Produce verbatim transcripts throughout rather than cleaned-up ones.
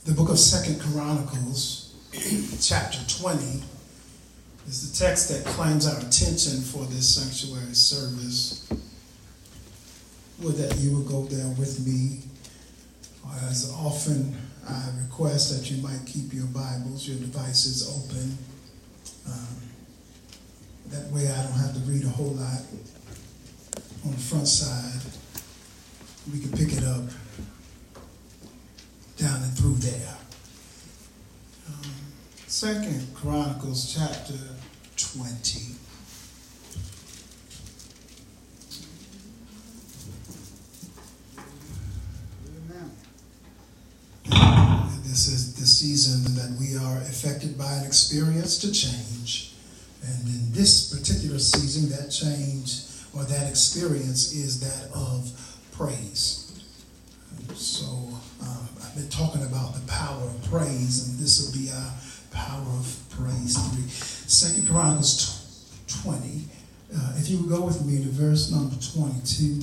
The book of Second Chronicles, chapter twenty, is the text that claims our attention for this sanctuary service. Would that you would go there with me. As often, I request that you might keep your Bibles, your devices open. Um, that way I don't have to read a whole lot on the front side. We can pick it up down and through there. Um, Second Chronicles chapter twenty. This is the season that we are affected by an experience to change. And in this particular season, that change or that experience is that of praise. So um, I've been talking about the power of praise, and this will be our power of praise three. Second Chronicles twenty. Uh, if you would go with me to verse number twenty-two.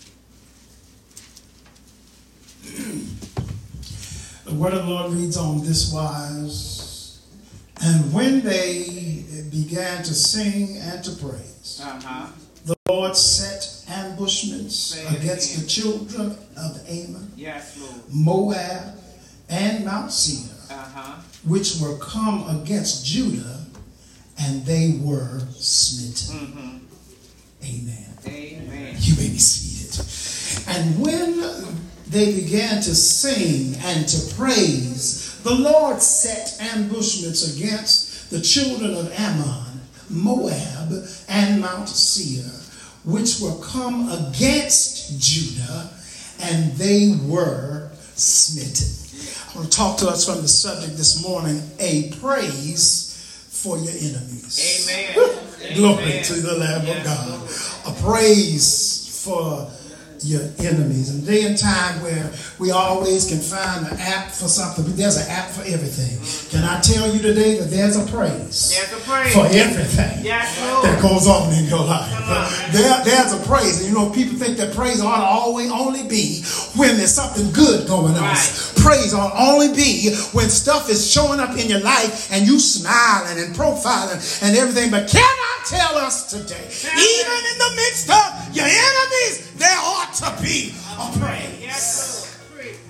The word of the Lord reads on this wise. And when they began to sing and to praise, uh-huh. the Lord set ambushments against again. the children of Ammon, yes, Lord. Moab, and Mount Seir, uh-huh. which were come against Judah, and they were smitten. Mm-hmm. Amen. Amen. You may be seated. And when they began to sing and to praise, the Lord set ambushments against the children of Ammon, Moab, and Mount Seir, which were come against Judah, and they were smitten. I want to talk to us from the subject this morning, a praise for your enemies. Amen. Glory Amen. To the Lamb yes. of God. A praise for your enemies. In a day and time where we always can find an app for something, there's an app for everything. Can I tell you today that there's a praise, there's a praise. for everything yes, that goes on in your life? On, there, there's a praise. And you know, people think that praise ought to always only be when there's something good going on. Right. Praise ought to only be when stuff is showing up in your life and you smiling and profiling and everything. But can I tell us today, even in the midst of your enemies, there ought to be a praise.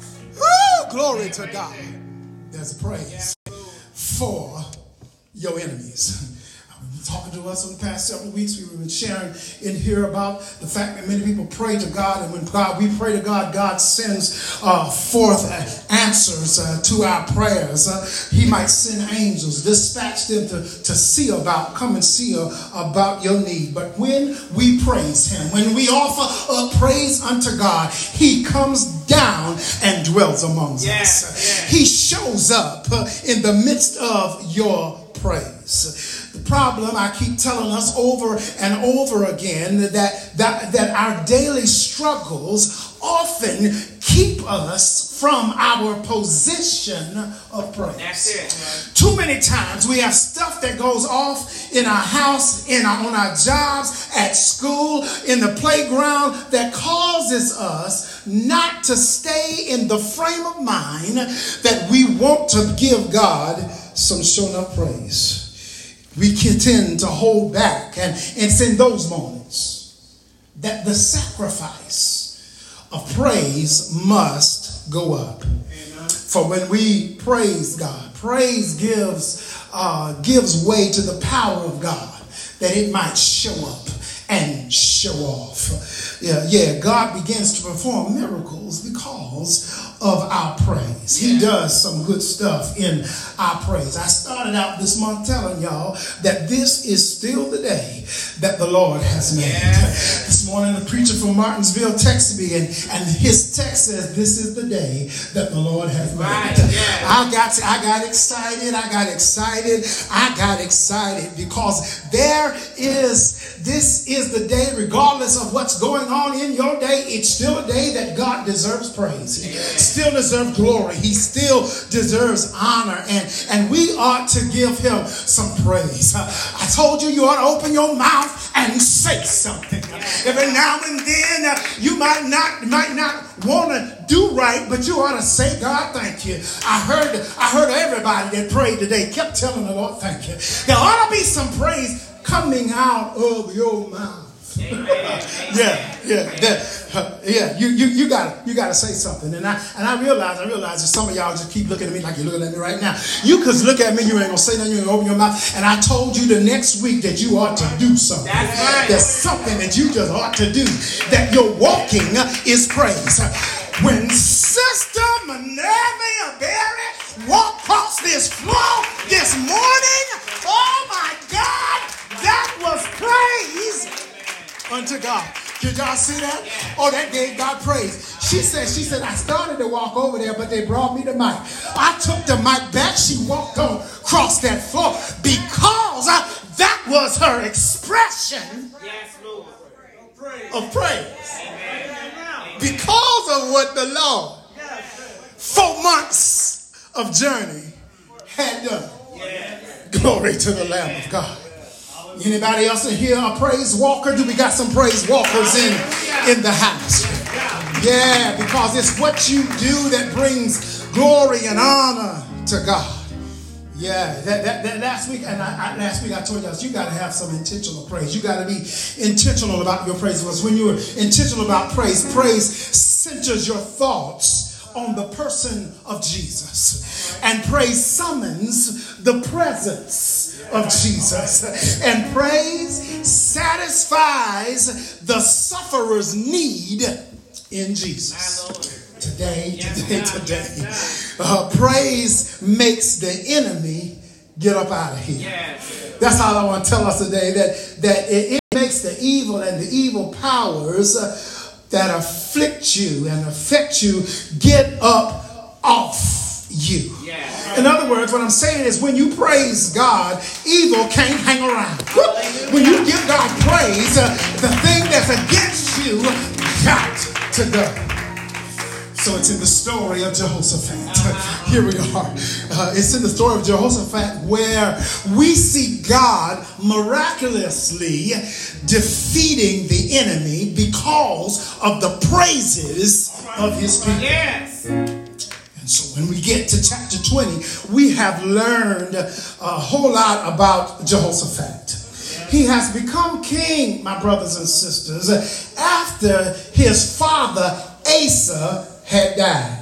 Woo, glory to God. There's a praise for your enemies. Talking to us in the past several weeks, we've been sharing in here about the fact that many people pray to God, and when God we pray to God, God sends uh, forth answers uh, to our prayers. Uh, he might send angels, dispatch them to, to see about, come and see uh, about your need. But when we praise Him, when we offer up praise unto God, He comes down and dwells amongst yeah, us. Yeah. He shows up uh, in the midst of your praise. The problem, I keep telling us over and over again, that, that, that our daily struggles often keep us from our position of praise. That's it. Too many times we have stuff that goes off in our house, in our, on our jobs, at school, in the playground, that causes us not to stay in the frame of mind that we want to give God some shown up praise. We tend to hold back, and it's in those moments that the sacrifice of praise must go up. Amen. For when we praise God, praise gives uh, gives way to the power of God, that it might show up and show off. Yeah, yeah, God begins to perform miracles because of our praise. He yeah. does some good stuff in our praise. I started out this month telling y'all that this is still the day that the Lord has made. Yeah. This morning, a preacher from Martinsville texted me, and, and his text says, "This is the day that the Lord has made." Right. Yeah. I got I got excited. I got excited. I got excited because there is this is the day, regardless of what's going on in your day, it's still a day that God deserves praise. He still deserves glory. He still deserves honor. And, and we ought to give Him some praise. I told you, you ought to open your mouth and say something. If Every now and then uh, you might not might not want to do right, but you ought to say, God, thank you. I heard I heard everybody that prayed today kept telling the Lord, thank you. There ought to be some praise coming out of your mouth. yeah, yeah, that, uh, yeah. You, you, you gotta, you gotta say something. And I, and I realize, I realize that some of y'all just keep looking at me like you're looking at me right now. You could look at me, you ain't gonna say nothing, you ain't gonna open your mouth. And I told you the next week that you ought to do something. That's right. There's something that you just ought to do. That your walking is praise. When Sister Minerva Berry walked across this floor this morning, oh my God, that was praise unto God. Did y'all see that? Oh, that gave God praise. She said, she said, I started to walk over there, but they brought me the mic. I took the mic back. She walked on across that floor because uh, that was her expression of praise. Because of what the Lord, four months of journey, had done. Glory to the Lamb of God. Anybody else in here a praise walker? Do we got some praise walkers in, in the house? Yeah, because it's what you do that brings glory and honor to God. Yeah, that, that, that last week, and I, I, last week I told you, you got to have some intentional praise. You got to be intentional about your praise. Because when you're intentional about praise, praise centers your thoughts on the person of Jesus. And praise summons the presence of Jesus. And praise satisfies the sufferer's need in Jesus. Today, today, today. Uh, praise makes the enemy get up out of here. That's all I want to tell us today. That, that it, it makes the evil and the evil powers uh, that afflict you and affect you get up off you. In other words, what I'm saying is when you praise God, evil can't hang around. When you give God praise, uh, the thing that's against you got to go. So it's in the story of Jehoshaphat. Uh-huh. Here we are. Uh, it's in the story of Jehoshaphat where we see God miraculously defeating the enemy because of the praises of his people. Yes. And so when we get to chapter twenty, we have learned a whole lot about Jehoshaphat. He has become king, my brothers and sisters, after his father Asa had died.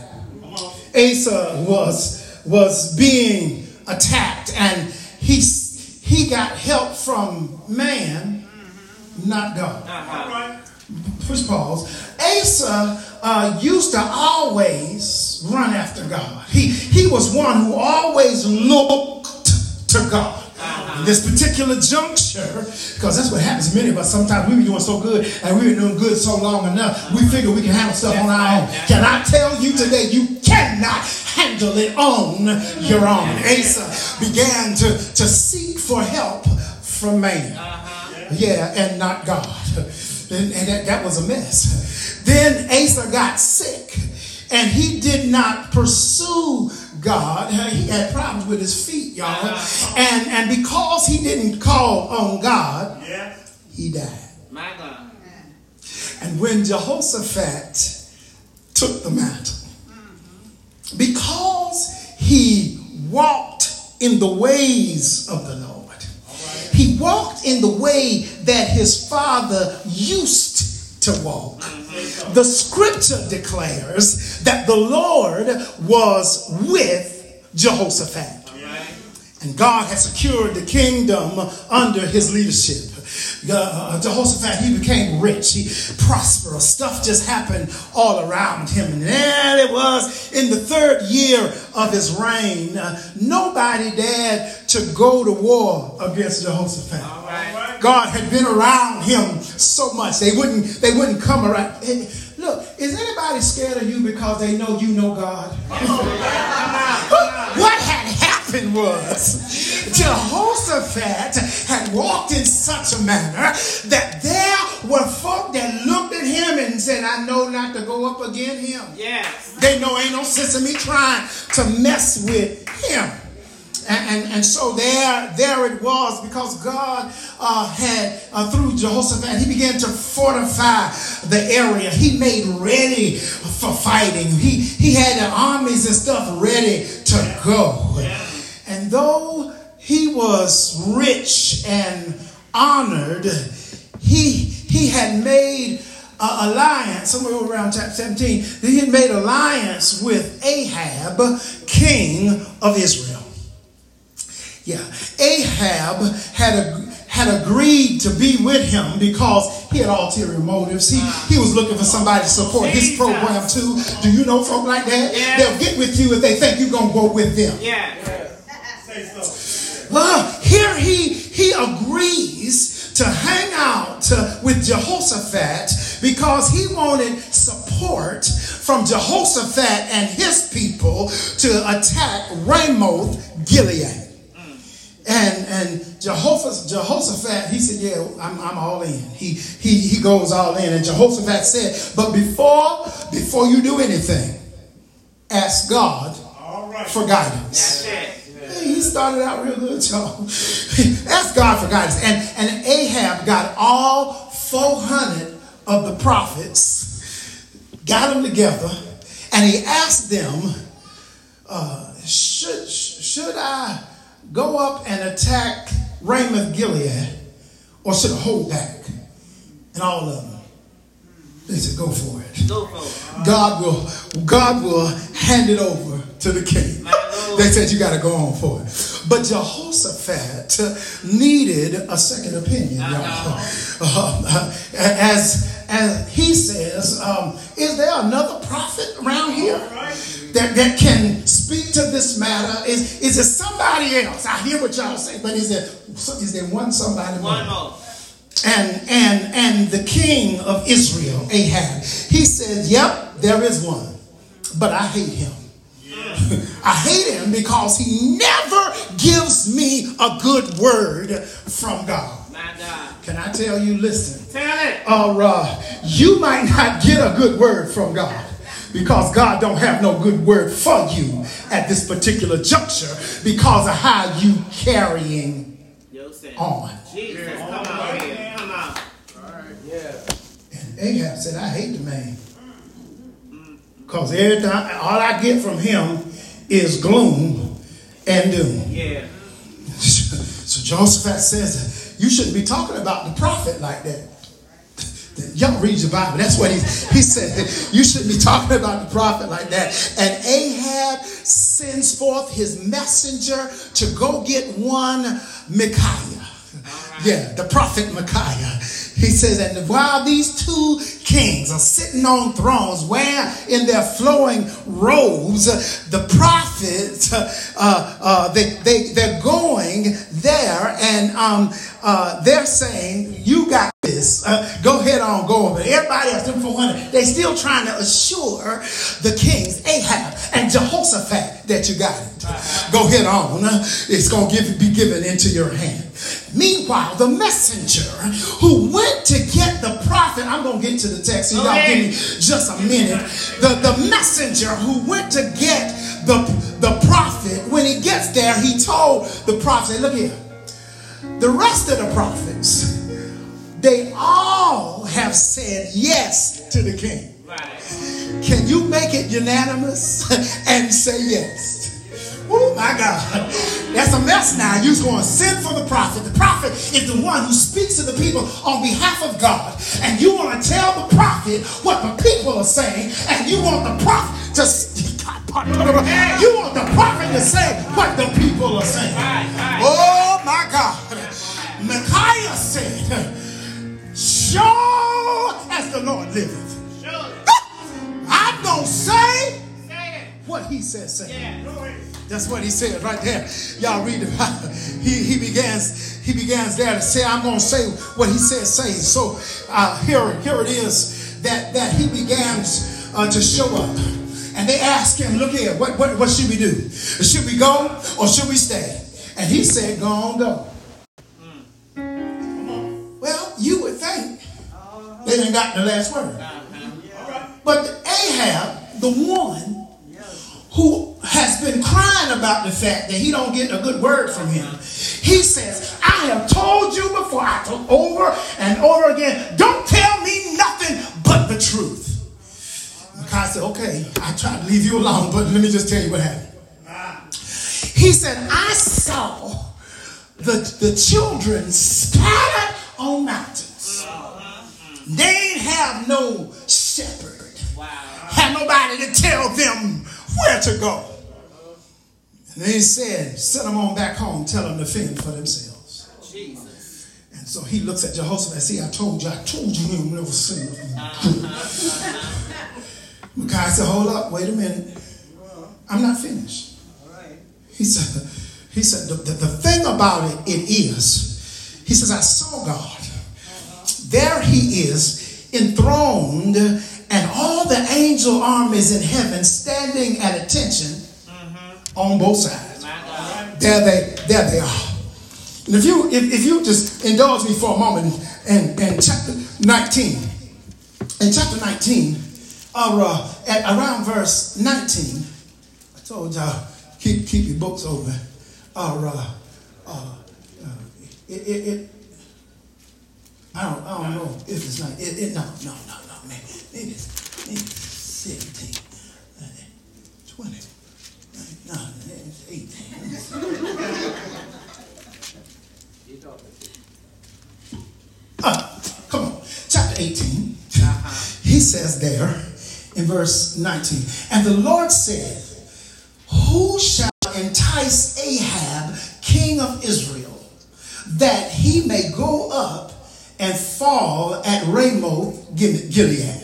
Asa was was being attacked, and he he got help from man, not God. Uh-huh. Push pause. Asa uh, used to always run after God. He he was one who always looked to God. In this particular juncture, because that's what happens to many of us. Sometimes we be doing so good and we've been doing good so long enough, we figure we can handle stuff on our own. Can I tell you today, you cannot handle it on your own. Asa began to, to seek for help from man. Yeah, and not God. And, and that, that was a mess. Then Asa got sick, and he did not pursue God. He had problems with his feet, y'all. And, and because he didn't call on God, yeah. he died. My God. And when Jehoshaphat took the mantle, because he walked in the ways of the Lord, right. he walked in the way that his father used to walk. The scripture declares that the Lord was with Jehoshaphat. And God had secured the kingdom under his leadership. Uh, Jehoshaphat, he became rich. He prosperous. Stuff just happened all around him. And there it was in the third year of his reign. Uh, nobody dared to go to war against Jehoshaphat. All right. God had been around him so much. They wouldn't, they wouldn't come around. Hey, look, is anybody scared of you because they know you know God? What had happened was Jehoshaphat had walked in such a manner that there were folk that looked at him and said, I know not to go up against him. Yes. They know ain't no sense in me trying to mess with him. And, and, and so there, there it was, because God uh, had, uh, through Jehoshaphat, he began to fortify the area. He made ready for fighting. He, he had the armies and stuff ready to go. And though he was rich and honored, he, he had made Uh, alliance, somewhere around chapter seventeen, he had made alliance with Ahab, king of Israel. Yeah, Ahab had a, had agreed to be with him because he had ulterior motives. He, he was looking for somebody to support his program too. Do you know folk like that? Yeah. They'll get with you if they think you're going to go with them. Yeah. Well, here he, he agrees to hang out uh, with Jehoshaphat because he wanted support from Jehoshaphat and his people to attack Ramoth Gilead. Mm. And and Jehoshaphat, Jehoshaphat, he said, yeah, I'm, I'm all in. He, he, he goes all in. And Jehoshaphat said, but before, before you do anything, ask God all right. for guidance. That's it. He started out real good, y'all. Ask God for guidance. And, and Ahab got all four hundred of the prophets, got them together, and he asked them, uh, should, should I go up and attack Ramoth Gilead, or should I hold back? And all of them, they said, go for it. Go for it. God will, God will hand it over to the king. They said you got to go on for it. But Jehoshaphat needed a second opinion, y'all. Uh, uh, as, as he says, um, is there another prophet around here that, that can speak to this matter? Is, is there somebody else? I hear what y'all say, but is there, is there one somebody more? One more. And, and, and the king of Israel, Ahab, he said, yep, there is one, but I hate him. I hate him because he never gives me a good word from God. My God. Can I tell you, listen. Tell it. Or uh, you might not get a good word from God because God don't have no good word for you at this particular juncture because of how you carrying on. Jesus, come on, come on. All right, yeah. And Ahab said, I hate the man. Because every time, all I get from him is gloom and doom. Yeah. So Jehoshaphat says, you shouldn't be talking about the prophet like that. Y'all read your Bible. That's what he, he said. You shouldn't be talking about the prophet like that. And Ahab sends forth his messenger to go get one Micaiah. Right. Yeah, the prophet Micaiah. He says, and while these two kings are sitting on thrones, wearing in their flowing robes, uh, the prophets, uh, uh, they, they, they're going there and um, uh, they're saying, you got this. Uh, go ahead on, go over. Everybody else, them four hundred, they're still trying to assure the kings, Ahab and Jehoshaphat, that you got it. Uh-huh. Go ahead on. It's going to be given into your hand. Meanwhile, the messenger who went to get the prophet, I'm going to get to the text, so y'all give me just a minute. The, the messenger who went to get the, the prophet, when he gets there, he told the prophet, look here, the rest of the prophets, they all have said yes to the king. Can you make it unanimous and say yes? Oh my God, that's a mess now. You're going to send for the prophet. The prophet is the one who speaks to the people on behalf of God. And you want to tell the prophet what the people are saying. And you want the prophet to you want the prophet to say what the people are saying. Oh my God. Micaiah said, sure as the Lord liveth, I'm going to say what he says say. That's what he said right there. Y'all read the Bible. He, he begins he begins there to say, I'm going to say what he says say. So uh, here, here it is that, that he begins uh, to show up. And they ask him, look here, what, what, what should we do? Should we go or should we stay? And he said, go on, go. Mm. Well, you would think they didn't got the last word. Uh-huh. But Ahab, the one who has been crying lying about the fact that he don't get a good word from him. He says, I have told you before, I told over and over again, don't tell me nothing but the truth. Micaiah said, okay, I tried to leave you alone, but let me just tell you what happened. He said, I saw the, the children scattered on mountains. They ain't have no shepherd. Have nobody to tell them where to go. And then he said, send them on back home, tell them to fend for themselves. Jesus. And so he looks at Jehoshaphat and says, see, I told you, I told you he would never sin. Micaiah said, hold up, wait a minute. I'm not finished. He said, he said the, the, the thing about it, it is, he says, I saw God. There he is, enthroned, and all the angel armies in heaven standing at attention mm-hmm. on both sides. There they, there they are. And if you, if, if you just indulge me for a moment, in, in chapter nineteen, in chapter nineteen, or uh, at around verse nineteen, I told y'all keep keep your books open. Or uh, uh, uh, it, it, it, I don't I don't know if it's not it, it no no no no maybe maybe it's, maybe it's seventeen, twenty, no it's eighteen. Uh, come on, chapter eighteen. Uh-huh. He says there in verse nineteen, and the Lord said, who shall entice Ahab, king of Israel, that he may go up and fall at Ramoth Gilead?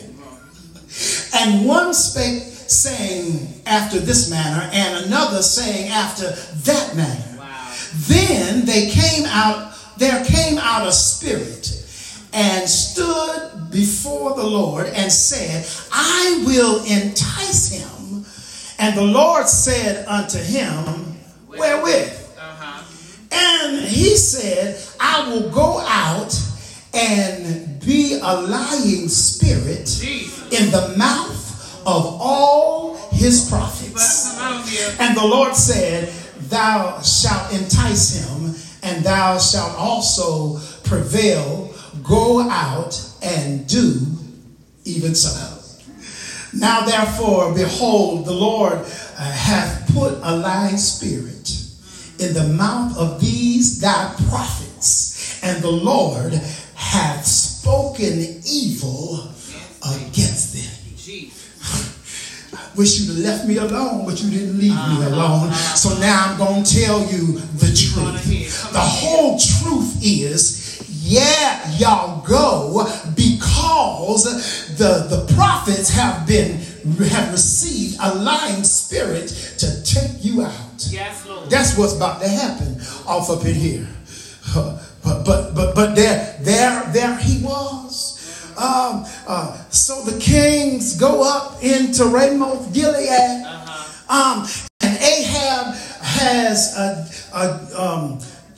And one spake, saying after this manner, and another saying after that manner. Wow. Then they came out, there came out a spirit, and stood before the Lord, and said, I will entice him. And the Lord said unto him, wherewith? Uh-huh. And he said, I will go out and be a lying spirit Jesus. In the mouth of all his prophets. And the Lord said, thou shalt entice him, and thou shalt also prevail. Go out and do even so. Now therefore, behold, the Lord uh, hath put a lying spirit in the mouth of these thy prophets, and the Lord hath spoken evil against them. I wish you'd have left me alone, but you didn't leave me alone. So now I'm going to tell you the truth. The whole truth is, yeah, y'all go, because the, the prophets have been have received a lying spirit to take you out. Yes, Lord. That's what's about to happen off up in here. Uh, but but but but there there there he was. Um, uh, so the kings go up into Ramoth Gilead, uh-huh. um, and Ahab has a, a um,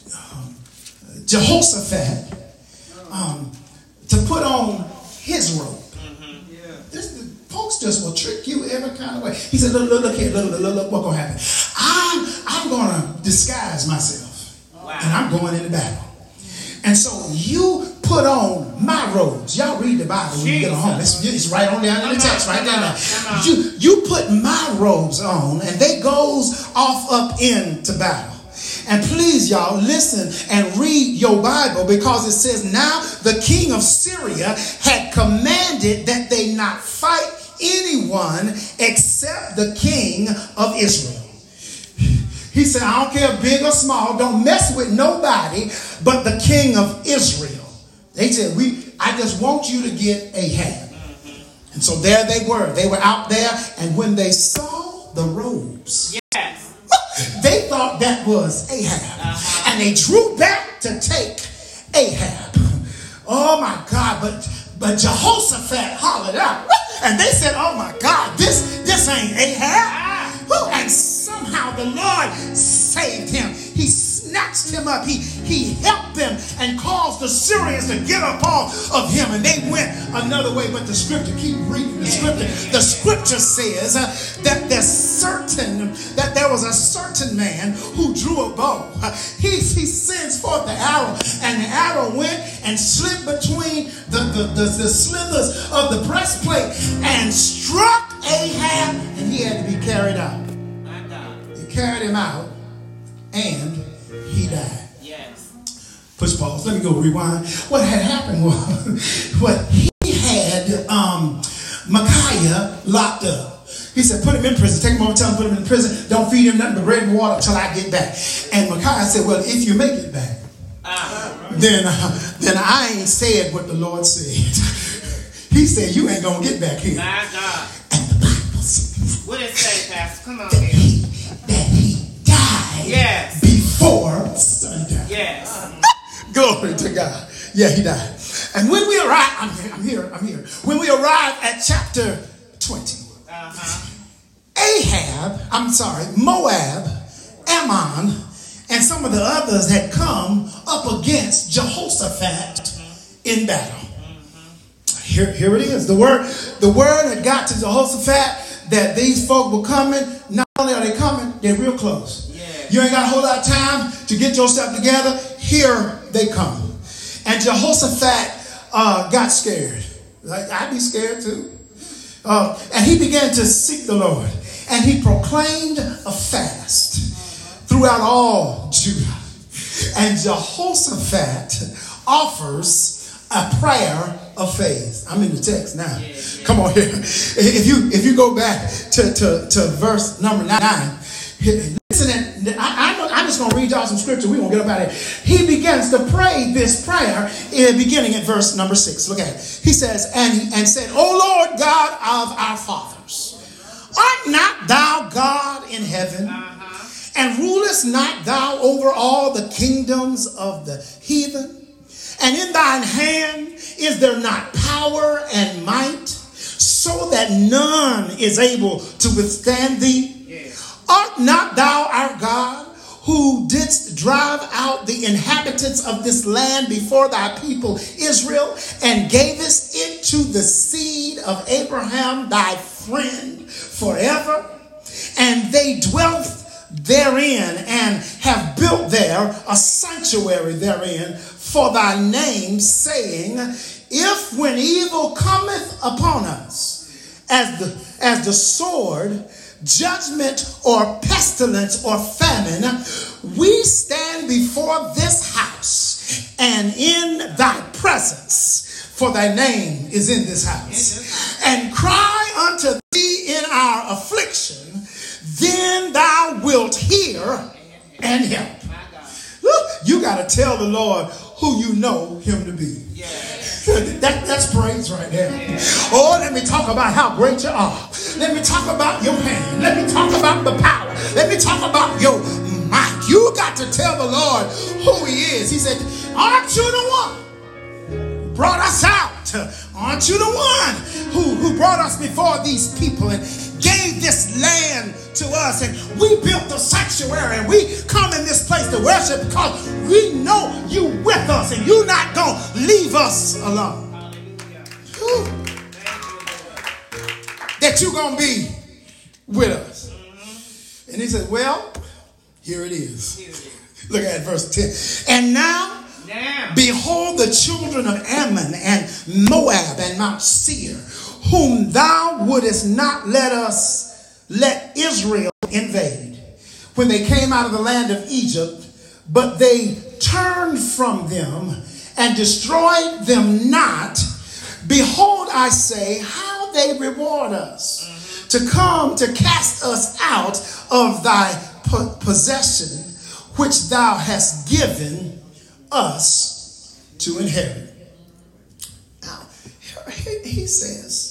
Jehoshaphat um, to put on his robe. Mm-hmm. Yeah. This, the folks just will trick you every kind of way. He said, look, look, look here, look, look, look, look what's going to happen. I'm, I'm going to disguise myself. Wow. And I'm going into battle. And so you put on my robes. Y'all read the Bible when Jesus. You get home. It's, it's right on down in the text, right down there. You, you put my robes on, and they goes off up into battle. And please, y'all, listen and read your Bible, because it says, now the king of Syria had commanded that they not fight anyone except the king of Israel. He said, I don't care big or small, don't mess with nobody but the king of Israel. They said, we, I just want you to get Ahab. Mm-hmm. And so there they were. They were out there, and when they saw the robes, yes, they thought that was Ahab. Uh-huh. And they drew back to take Ahab. Oh my God, but but Jehoshaphat hollered out. And they said, oh my God, this, this ain't Ahab. Uh-huh. And somehow the Lord saved him. He snatched him up. He, he helped them and caused the Syrians to get up off of him. And they went another way. But the scripture, keep reading the scripture. The scripture says uh, that there's certain, that there was a certain man who drew a bow. He, he sends forth the arrow, and the arrow went and slipped between the, the, the, the slithers of the breastplate and struck Ahab, and he had to be carried out. My God. They carried him out, and he died. Yes. Push pause. Let me go rewind. What had happened was, what he had um, Micaiah locked up. He said, put him in prison. Take him over, tell him, put him in prison. Don't feed him nothing but bread and water until I get back. And Micaiah said, well, if you make it back, uh, then, uh, then I ain't said what the Lord said. He said, you ain't going to get back here. My God. And the Bible says, what did it say, Pastor? Come on that here. He, that he died yes. before sundown. Yes. Glory to God. Yeah, he died. And when we arrive, I'm here, I'm here, I'm here. When we arrive at chapter twenty, uh-huh. Ahab, I'm sorry, Moab, Ammon, and some of the others had come up against Jehoshaphat mm-hmm. in battle. Mm-hmm. Here, here it is. The word, the word had got to Jehoshaphat that these folk were coming. Not only are they coming, they're real close. Yeah. You ain't got a whole lot of time to get yourself together. Here they come. And Jehoshaphat uh, got scared. Like, I'd be scared too. Uh, and he began to seek the Lord. And he proclaimed a fast throughout all Judah. And Jehoshaphat offers a prayer of faith. I'm in the text now. Yeah, yeah. Come on here. If you if you go back to, to, to verse number nine, listen, and I, I, I'm just going to read y'all some scripture. We're going to get up out of here. He begins to pray this prayer in beginning at verse number six. Look at it. He says, and, and said, O Lord God of our fathers, art not thou God in heaven? Uh-huh. And rulest not thou over all the kingdoms of the heathen? And in thine hand is there not power and might, so that none is able to withstand thee? Art not thou our God, who didst drive out the inhabitants of this land before thy people Israel, and gavest it to the seed of Abraham thy friend forever? And they dwelt therein, and have built there a sanctuary therein for thy name, saying, if when evil cometh upon us, as the as the sword, judgment, or pestilence, or famine, we stand before this house and in thy presence, for thy name is in this house, and cry unto thee in our affliction, then thou wilt hear and help. Look, you got to tell the Lord who you know him to be. That, that's praise right there. Oh, let me talk about how great you are. Let me talk about your hand. Let me talk about the power. Let me talk about your might. You got to tell the Lord who he is. He said, aren't you the one who brought us out? Aren't you the one who, who brought us before these people and gave this land to us, and we built the sanctuary, and we come in this place to worship because we know you with us and you're not going to leave us alone. That you're going to be with us. Mm-hmm. And he said, well, here it is. Here it is. Look at verse ten. And now, now, behold the children of Ammon and Moab and Mount Seir, whom thou wouldest not let us let Israel invade when they came out of the land of Egypt, but they turned from them and destroyed them not. Behold, I say, how they reward us, mm-hmm. to come to cast us out of thy po- possession, which thou hast given us to inherit. Now, he, he says,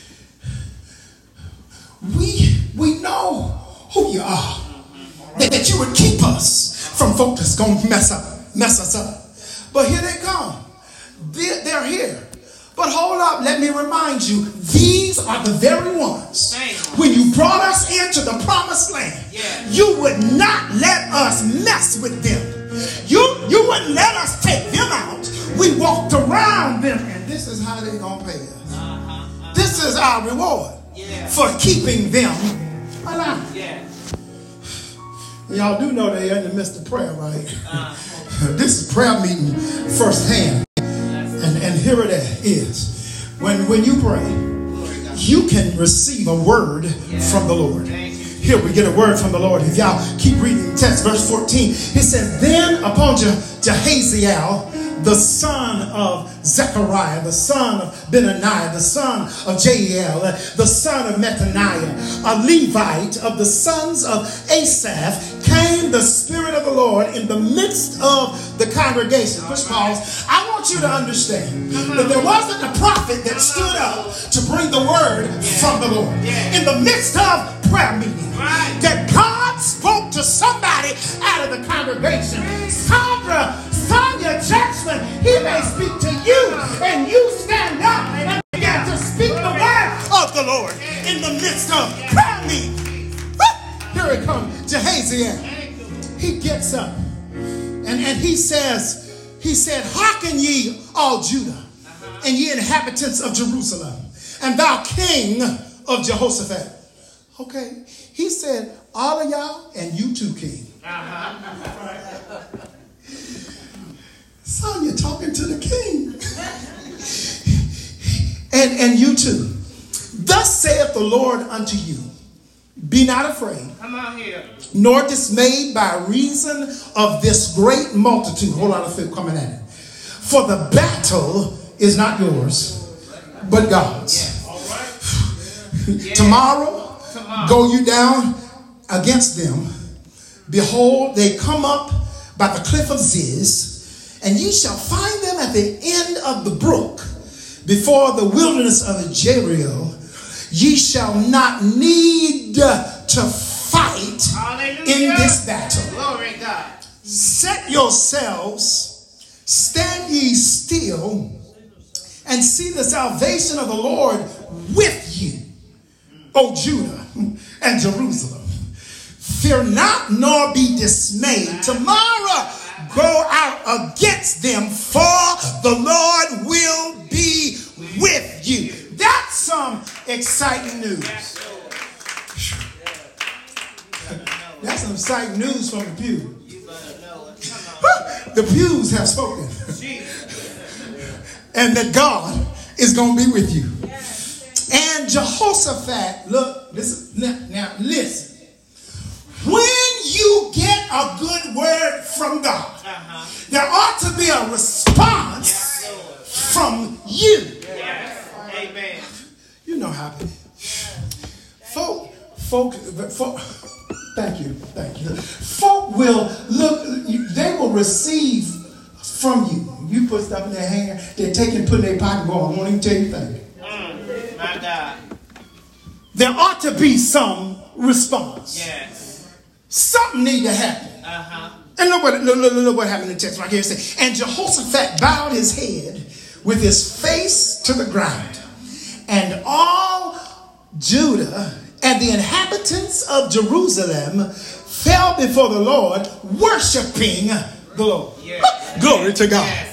we we know who you are, that, that you would keep us from folk that's going to mess up, mess us up. But here they come. They're, they're here. But hold up, let me remind you, these are the very ones. When you brought us into the promised land, yeah. you would not let us mess with them. You, you wouldn't let us take them out. We walked around them, and this is how they're going to pay us. Uh-huh, uh-huh. This is our reward yeah. for keeping them alive. Yeah. Y'all do know they're in the midst of prayer, right? Uh, this is prayer meeting firsthand. And, and here it is. When, when you pray, you can receive a word from the Lord. Here we get a word from the Lord. If y'all keep reading the text, verse fourteen, it says, then upon Je- Jehaziel, the son of Zechariah, the son of Benaniah, the son of Jael, the son of Mattaniah, a Levite of the sons of Asaph, came the Spirit of the Lord in the midst of the congregation. Which pause, I want you to understand that there wasn't a prophet that stood up to bring the word from the Lord. In the midst of prayer meeting, that God spoke to somebody out of the congregation. Sandra, Sonia Jackson, he may speak to you, and you stand up and begin to speak the word of the Lord in the midst of prayer meeting. Here it comes, Jehaziel. He gets up and, and he says, he said, hearken ye all Judah and ye inhabitants of Jerusalem, and thou king of Jehoshaphat. Okay, he said, all of y'all and you too, king. Uh-huh. Son, you're talking to the king. and, and you too. Thus saith the Lord unto you, be not afraid, come on here, nor dismayed by reason of this great multitude. Hold on, I feel coming at it. For the battle is not yours, but God's. Yeah. All right. Yeah. Tomorrow, Tomorrow, go you down against them. Behold, they come up by the cliff of Ziz, and ye shall find them at the end of the brook, before the wilderness of Jeriel. Ye shall not need to fight Hallelujah. In this battle. Glory God. Set yourselves, stand ye still, and see the salvation of the Lord with you, O Judah and Jerusalem. Fear not, nor be dismayed. Tomorrow go out against them, for the Lord will be with you. That's some exciting news. That's some exciting news from the pew. The pews have spoken. And that God is going to be with you. And Jehoshaphat, look, listen, now, now listen. When you get a good word from God, uh-huh. there ought to be a response yes, from you. Yes. Amen. You know how it is. Folk, folk, folk, thank you, thank you. Folk will look, they will receive from you. You put stuff in their hand, they're taking, putting in their pocket, going, I won't even tell you thank you. Mm, my God. There ought to be some response. Yes. Something need to happen. Uh-huh. And look what, look, look, look what happened in the text right here. It says, and Jehoshaphat bowed his head with his face to the ground. And all Judah and the inhabitants of Jerusalem fell before the Lord, worshiping the Lord. Yes. Glory to God. Yes.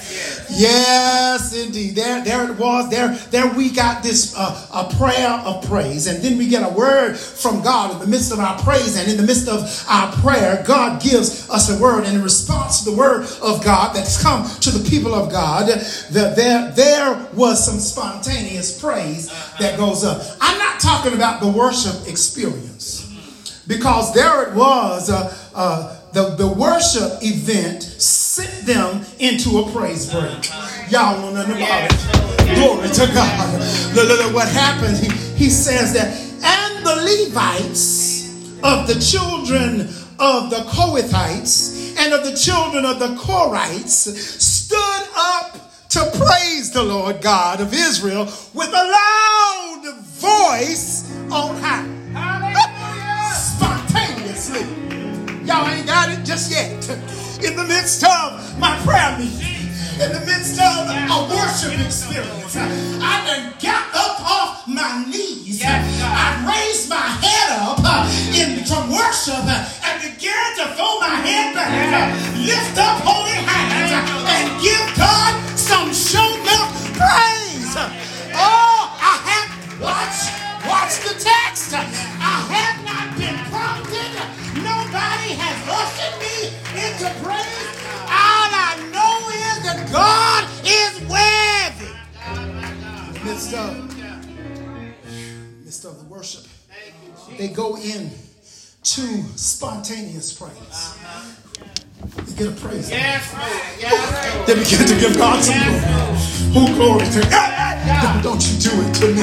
Yes, indeed. There, there it was. There, there we got this uh, a prayer of praise, and then we get a word from God in the midst of our praise, and in the midst of our prayer, God gives us a word. And in response to the word of God that's come to the people of God, the, there, there was some spontaneous praise that goes up. I'm not talking about the worship experience, because there it was. Uh, uh, The, the worship event sent them into a praise break. Y'all know nothing about it. Glory to God. Look, look, look what happened. He, he says that, and the Levites of the children of the Kohathites and of the children of the Korites stood up to praise the Lord God of Israel with a loud voice on high. Hallelujah. Spontaneously. Y'all ain't got it just yet. In the midst of my prayer meeting, in the midst of a worship experience, I done got up off my knees. I raised my head up in from worship and began to throw my head back, lift up holy hands, and give God some show enough praise. Oh, I have watched, watch the text. I have not been prompted. Nobody has worship, they go in to spontaneous praise. Uh-huh. They get a praise. Yes, yes, they begin to give God some glory. Who glory to God? Don't, don't you do it to me.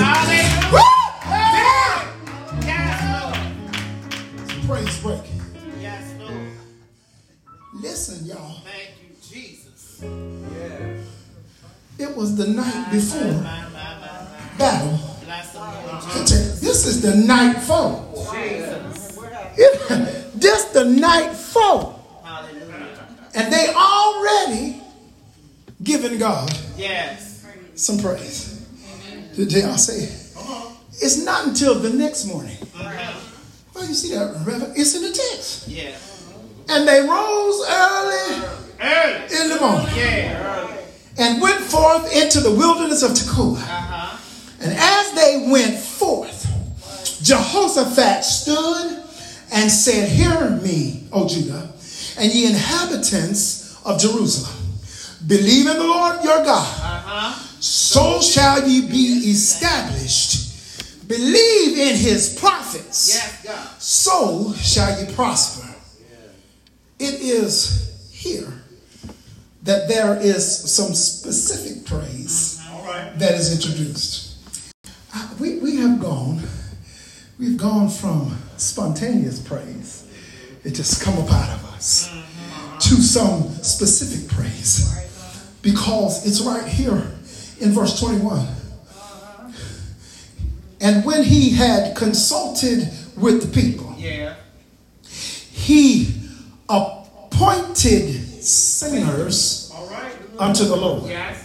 Yes, praise break. Yes, Lord. Listen, y'all. Thank you, Jesus. Yeah. It was the night before my, my, my, my, my. battle. This is the night foe. This the night foe. And they already given God yes. some praise. Did y'all say it? It's not until the next morning. Well, you see that? It's in the text. Yeah. And they rose early, early. in the morning yeah. and went forth into the wilderness of Tekoa. Uh-huh. And as they went forth, Jehoshaphat stood and said, "Hear me, O Judah, and ye inhabitants of Jerusalem. Believe in the Lord your God, uh-huh. so shall ye be established. Believe in his prophets, yes, God. So shall ye prosper." It is here that there is some specific praise mm-hmm. right. that is introduced. Uh, we, we have gone, we've gone from spontaneous praise, it just come up out of us, mm-hmm. to some specific praise. Because it's right here in verse twenty-one. And when he had consulted with the people, yeah. he appointed singers right. unto the Lord. Yes.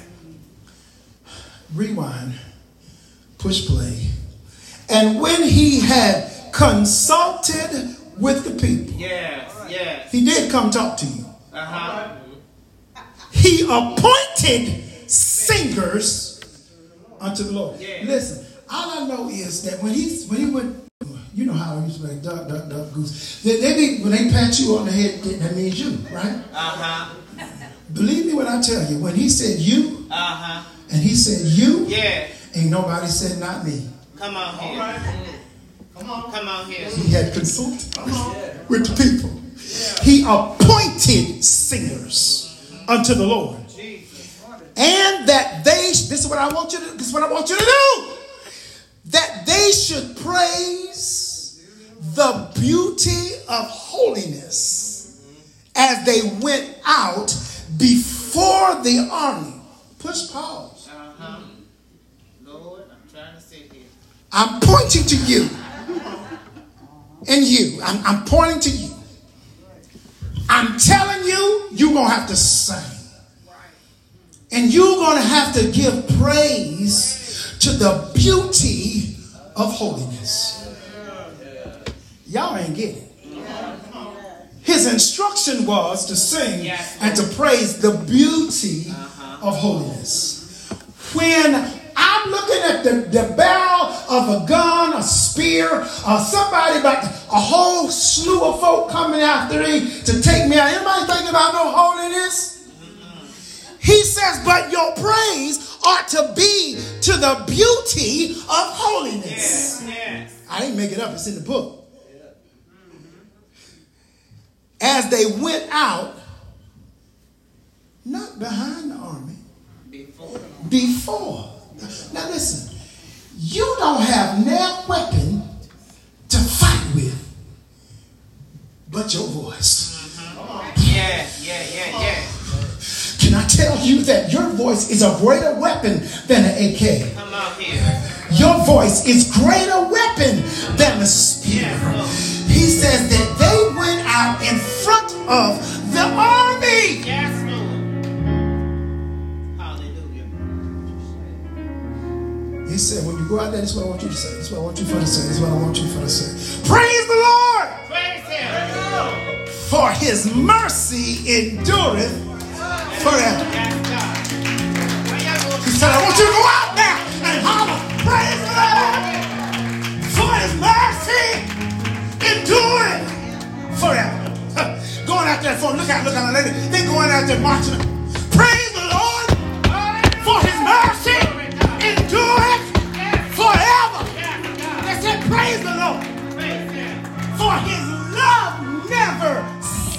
Rewind, push play. And when he had consulted with the people, yes, yes. he did come talk to you. Uh-huh. He appointed singers unto the Lord. Yeah. Listen, all I know is that when he when he went, you know how I used to be like duck, duck, duck, goose. They, they be, when they pat you on the head, that means you, right? Uh-huh. Believe me when I tell you, when he said you, uh-huh. and he said you, yeah. ain't nobody said not me. Come on here. Right. Come on. Come on here. He had consulted with the people. Yeah. He appointed singers unto the Lord. And that they, this is what I want you to, this is what I want you to do. That they should praise the beauty of holiness as they went out before the army. Push pause. Uh-huh. Lord, I'm trying to sit here. I'm pointing to you. And you. I'm, I'm pointing to you. I'm telling you, you're going to have to sing. And you're going to have to give praise to the beauty of holiness. Y'all ain't getting it. His instruction was to sing and to praise the beauty of holiness. When I'm looking at the, the barrel of a gun, a spear, or somebody about to, a whole slew of folk coming after me to take me out. Anybody thinking about no holiness? He says, but your praise ought to be to the beauty of holiness. Yes, yes. I didn't make it up. It's in the book. As they went out, not behind the army, before. Before. Now listen, you don't have no weapon to fight with but your voice. Mm-hmm. Yeah, yeah, yeah, yeah. Can I tell you that your voice is a greater weapon than an A K? Come out here. Your voice is greater weapon than the spear. He says that they went out in front of the army. Yes, Lord. Hallelujah. He said, when you go out there, this is what I want you to say. This is what I want you for to say. This is what I want you for to say. Praise the Lord. Praise him. For his mercy endureth forever. He said, I want you to go out there and holler, praise the Lord, for his mercy endureth forever. Going out there for look out, look out, lady. They going out there marching. Praise the Lord, for his mercy endureth forever. They said, praise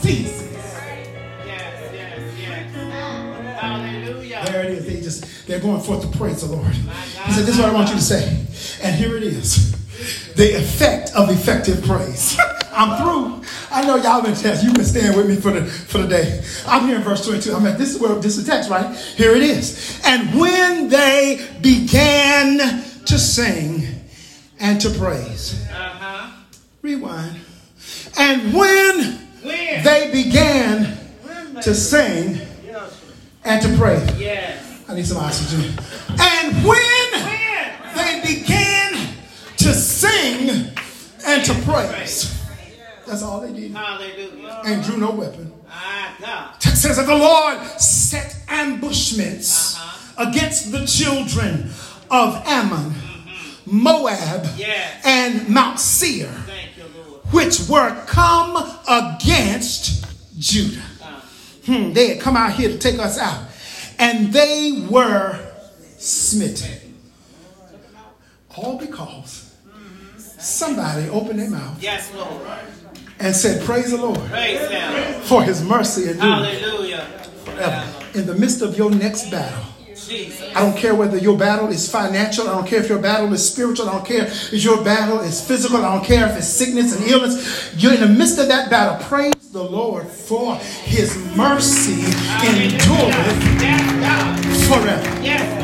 ceases. Yes, yes, yes. Hallelujah. There it is. They just, they're going forth to praise the Lord. He said, this is what I want you to say. And here it is. The effect of effective praise. I'm through. I know y'all been test. You've been staying with me for the for the day. I'm here in verse twenty-two. I'm like, this is where this is the text, right? Here it is. And when they began to sing and to praise. Uh-huh. Rewind. And when, when? they began when to sing and to praise. Yes. I need some oxygen. And when, when? they began to sing and to praise. That's all they did. Hallelujah. And drew no weapon. Ah, text says that the Lord set ambushments uh-huh. against the children of Ammon, mm-hmm. Moab, yes. and Mount Seir, Thank you, Lord. which were come against Judah. Uh-huh. Hmm, they had come out here to take us out. And they were smitten. All because somebody opened their mouth. Yes, Lord. And said, praise the Lord. Praise him. For his mercy and Hallelujah. Forever. In the midst of your next battle. Jesus. I don't care whether your battle is financial. I don't care if your battle is spiritual. I don't care if your battle is physical. I don't care if it's sickness and illness. You're in the midst of that battle. Praise the Lord for his mercy endureth forever. Yes,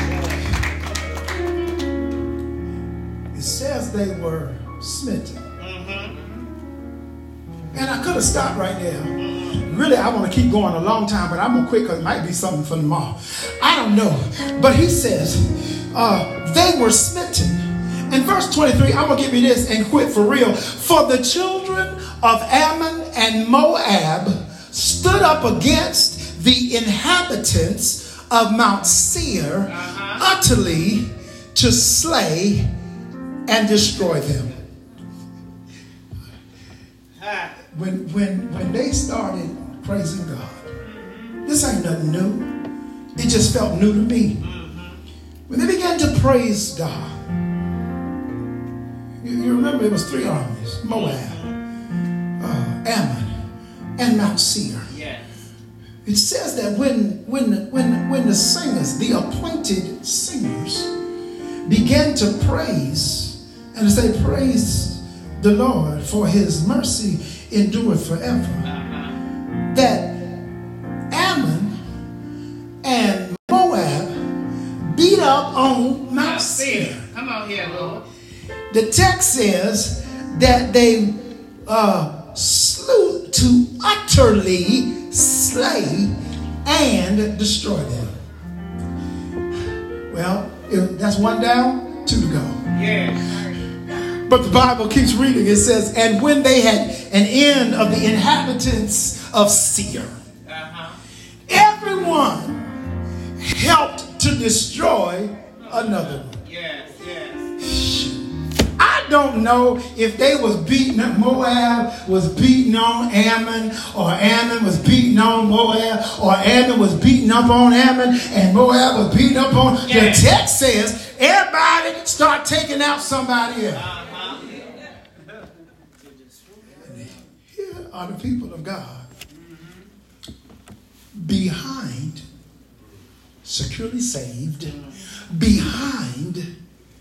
Lord. It says they were smitten. And I could have stopped right there. Really, I want to keep going a long time, but I'm going to quit because it might be something for tomorrow. I don't know. But he says, uh, they were smitten. In verse twenty-three, I'm going to give you this and quit for real. For the children of Ammon and Moab stood up against the inhabitants of Mount Seir uh-huh. utterly to slay and destroy them. When, when, when they started praising God, this ain't nothing new. It just felt new to me. When they began to praise God, you, you remember it was three armies, Moab, uh, Ammon, and Mount Seir. Yes. It says that when, when, when, when the singers, the appointed singers, began to praise and to say, praise the Lord for his mercy endureth forever. Uh-huh. That Ammon and Moab beat up on Mount Seir. Come on here, Lord. The text says that they uh, slew to utterly slay and destroy them. Well, if that's one down, two to go. Yeah. But the Bible keeps reading. It says, and when they had an end of the inhabitants of Seir, uh-huh. everyone helped to destroy another one. Yes, yes. I don't know if they was beating up, Moab was beating on Ammon, or Ammon was beating on Moab, or Ammon was beating up on Ammon, and Moab was beating up on. Yes. The text says everybody start taking out somebody else. Uh-huh. Are the people of God behind, securely saved, behind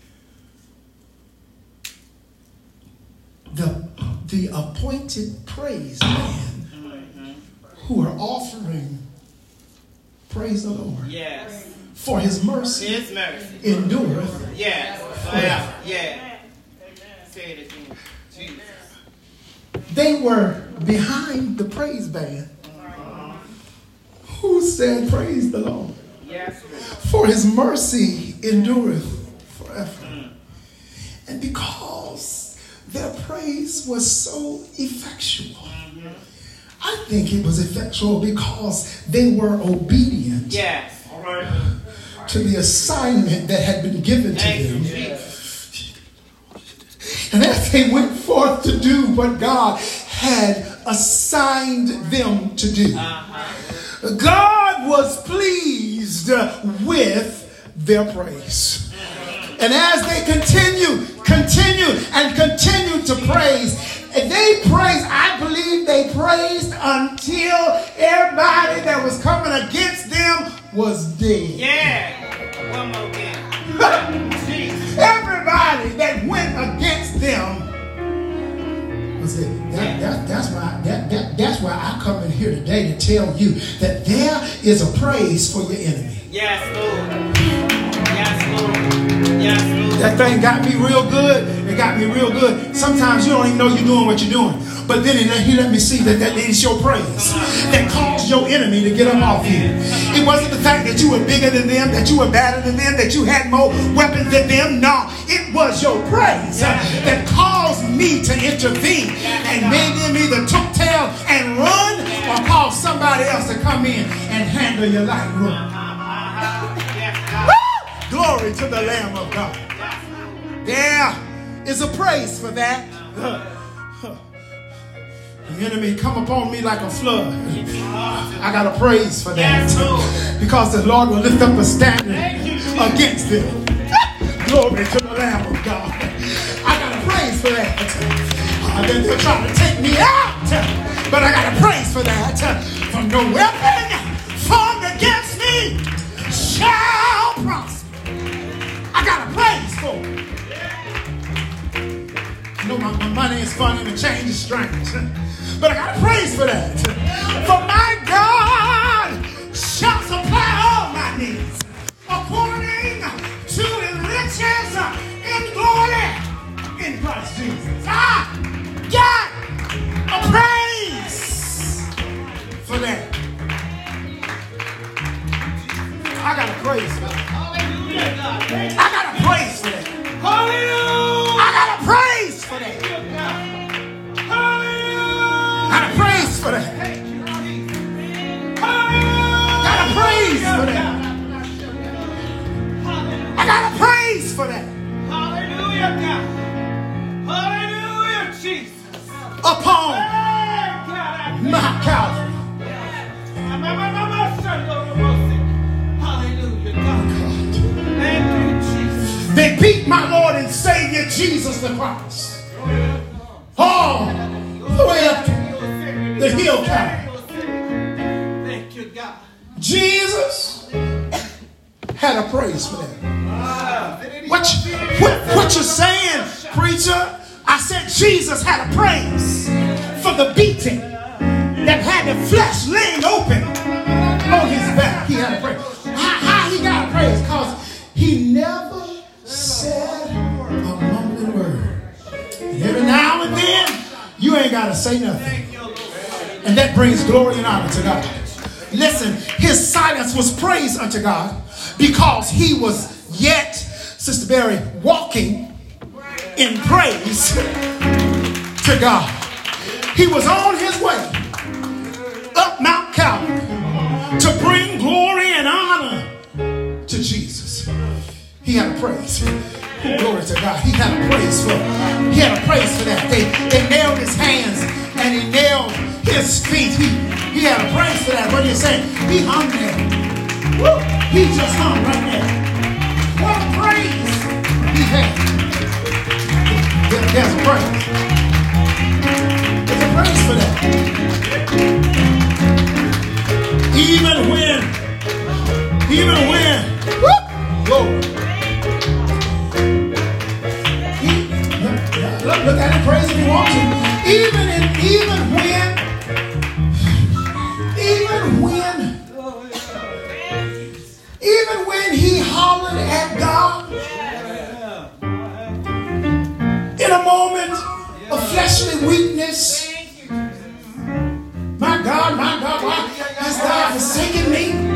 the, the appointed praise man who are offering praise the Lord. Yes. For his mercy, his mercy endureth. Yes. Forever. Yeah. Say it again. Jesus. They were behind the praise band who said, praise the Lord. Yes. For his mercy endureth forever. And because their praise was so effectual, I think it was effectual because they were obedient. Yes. All right. To the assignment that had been given to Thank them. You, and as they went forth to do what God had assigned them to do, uh-huh. God was pleased with their praise. And as they continue, continue, and continue to praise, and they praised, I believe they praised coming against them was dead. Yeah. One more again. Everybody that went against them was dead. That, that, that's why that, that, that's why I come in here today to tell you that there is a praise for your enemy. Yes, Lord. Yes, Lord. Yes, Lord. That thing got me real good. It got me real good. Sometimes you don't even know you're doing what you're doing. But then he let me see that, that it's your praise that caused your enemy to get them off you. It wasn't the fact that you were bigger than them, that you were better than them, that you had more weapons than them. No, it was your praise uh, that caused me to intervene and made them either took tail and run or cause somebody else to come in and handle your life. Glory to the Lamb of God. There is a praise for that. The enemy come upon me like a flood. I got a praise for that. Because the Lord will lift up a standard against them. Glory to the Lamb of God. I got a praise for that. Uh, then they're trying to take me out. But I got a praise for that. For no weapon formed against me shall prosper. I got a praise for it. You know my, my money is funny and the change is strange. But I got to praise for that. For my God shall supply all my needs according to his riches in glory in Christ Jesus. I got a praise for that. I got a praise for that. I got a praise for that. Hallelujah. I got a praise for that. Got a praise for that. Got a praise for that. I got a praise for that. Hallelujah, God. Hallelujah, Jesus. Upon my Calvary. Hallelujah, God. Thank you, Jesus. They beat my Lord and Savior Jesus the Christ. All the way up the hill Calvary. Thank you, God. Jesus had a praise for that. What, what, what you saying, preacher? I said Jesus had a praise for the beating that had the flesh laying open on his back. He had a praise. How, how he got a praise? Because he never said a mumbling word. And every now and then, you ain't got to say nothing. And that brings glory and honor to God. Listen, his silence was praise unto God because he was yet, Sister Berry, walking in praise to God. He was on his way up Mount Calvary to bring glory and honor to Jesus. He had a praise. Glory to God. He had a praise for He had a praise for that. They, they nailed his hands and he nailed his feet. He, he had a praise for that. What are you saying? He hung there. Woo! He just hung right there. What a praise he had. There, there's a praise. There's a praise for that. Even when, even when, woo! Glory. Look, look at it, praise if you want to. Even in, even when, even when, even when he hollered at God in a moment of fleshly weakness. My God, my God, why has God forsaken me?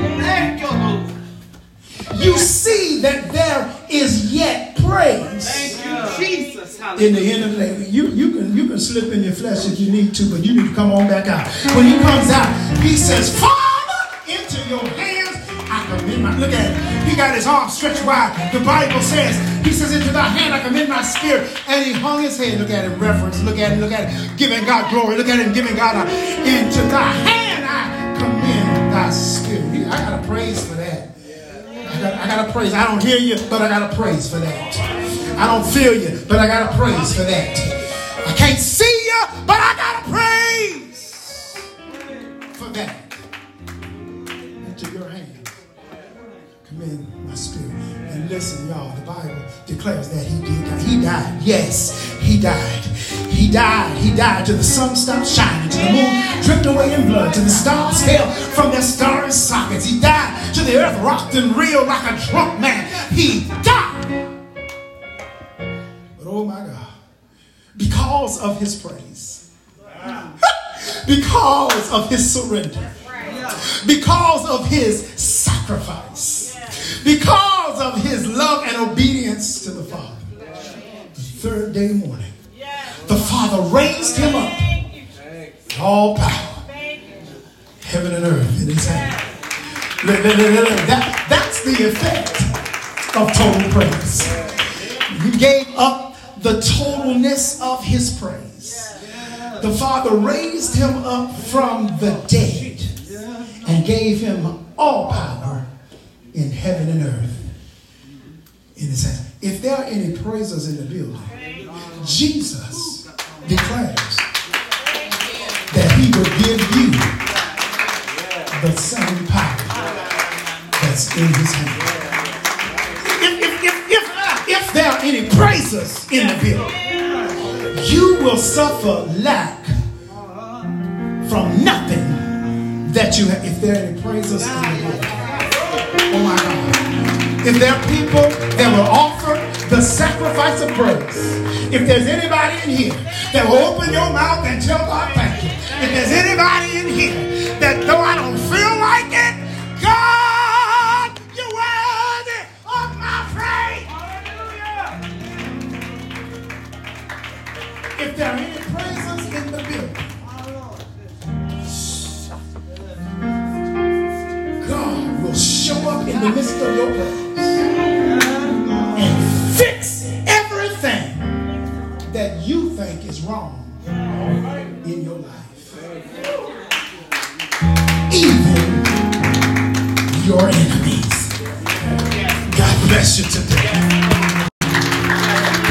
You see that there is yet praise. Jesus, in the end of the day. You, you, can, you can slip in your flesh if you need to, but you need to come on back out. When he comes out, he says, Father, into your hands I commend my... Look at it. He got his arms stretched wide. The Bible says, he says, into thy hand I commend my spirit. And he hung his head. Look at it, reverence. Look at it, look at it. Giving God glory. Look at him, giving God a... Into thy hand I commend thy spirit. I got a praise for that. I got, I got a praise. I don't hear you, but I got a praise for that. I don't feel you, but I got a praise for that. I can't see you, but I got a praise for that. declares that he did die. He died. Yes, he died. He died. He died till the sun stopped shining, till the moon dripped away in blood, till the stars fell from their starry sockets. He died till the earth rocked and reeled like a drunk man. He died. But oh my God, because of his praise, because of his surrender, because of his sacrifice, because of his love and obedience to the Father, the third day morning, the Father raised him up. All power, heaven and earth in his hand. That, that's the effect of total praise. He gave up the totalness of his praise. The Father raised him up from the dead and gave him all power in heaven and earth in his hand. If there are any praisers in the building, Jesus declares that he will give you the same power that's in his hand. If, if, if, if, if there are any praisers in the building, you will suffer lack from nothing that you have. If there are any praisers in the building, oh my God. If there are people that will offer the sacrifice of praise, if there's anybody in here that will open your mouth and tell God thank you, if there's anybody in here that though I don't feel like it, God, you're worthy of my praise. Hallelujah. If there are any praisers in the building, God will show up in the midst of your praise and fix everything that you think is wrong in your life. Even your enemies. God bless you today.